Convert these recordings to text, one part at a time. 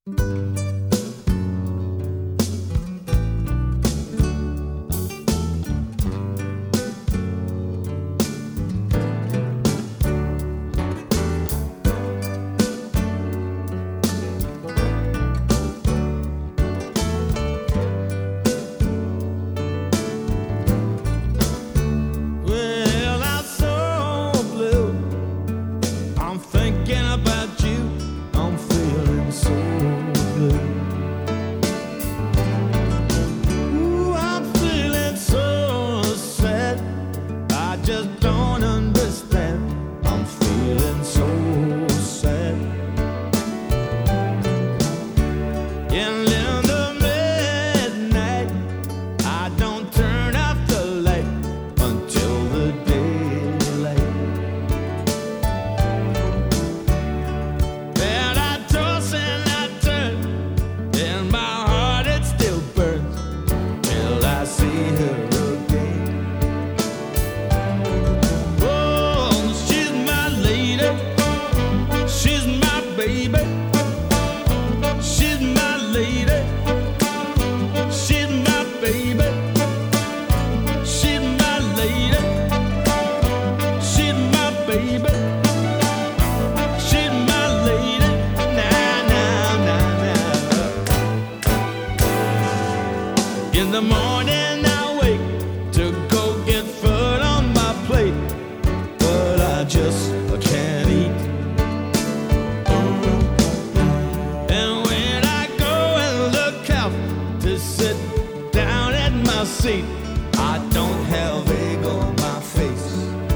Well, I'm so blue. I'm thinking about you. I'm feeling so blue. Ooh, I'm feeling so sad. I just don't understand. I'm feeling so sad. In the midnight, I don't turn off the light until the daylight. And I toss and I turn, and my heart it still burns till I see her again. Oh, she's my lady, she's my baby, she's my lady, she's my baby, she's my lady, she's my baby, she's my lady. Nah, nah, nah, nah. In the morning I wake to go get food on my plate, but I just can't eat. And when I go and look out to sit down at my seat, I don't have egg on my face.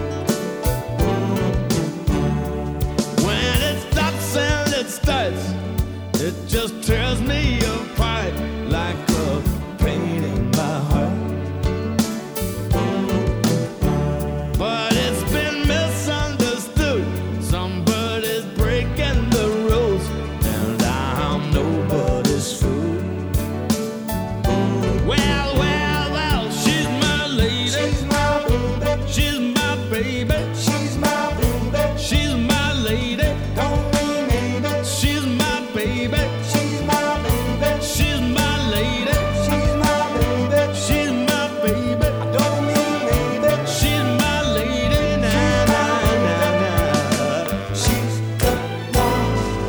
When it stops and it starts, it just tears me apart like a pain in my heart. But it's been misunderstood. Somebody's breaking the rules, and I'm nobody's fool. Well, well, well, she's my lady, She's my baby, she's my baby, she's my baby, she's my lady, don't mean maybe. she's my baby, She's my baby, she's my lady, she's my baby, she's my baby, don't mean maybe. she's my lady. Nah, nah, nah, nah. She's the one.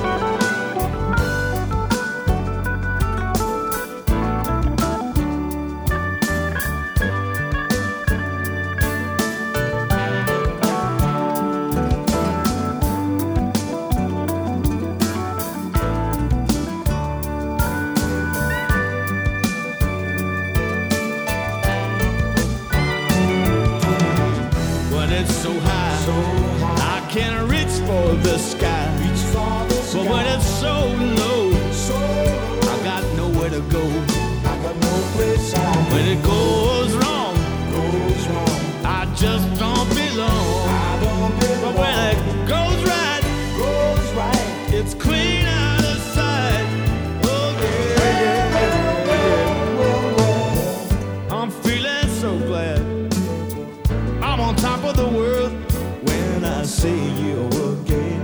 When it's so high, So high, I can't reach for the sky. reach for the But sky. when it's so low, So low, I got nowhere to go. I got no place I When it goes wrong, goes wrong. I just don't belong. I don't But when belong. it goes right, Goes right. it's clean out of sight. Oh yeah, Well, well, I'm feeling so glad. I'm on top of the world when I see you again.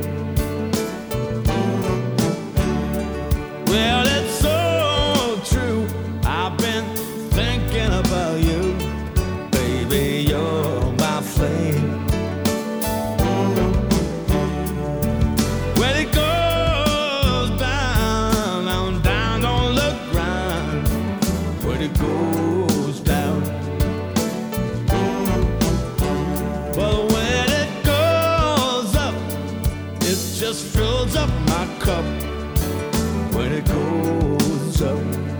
Well, it's so true. I've been thinking about you, baby. You're my flame. When it goes down, down, down, don't look round. When it goes down. But when it goes up, it just fills up my cup. When it goes up.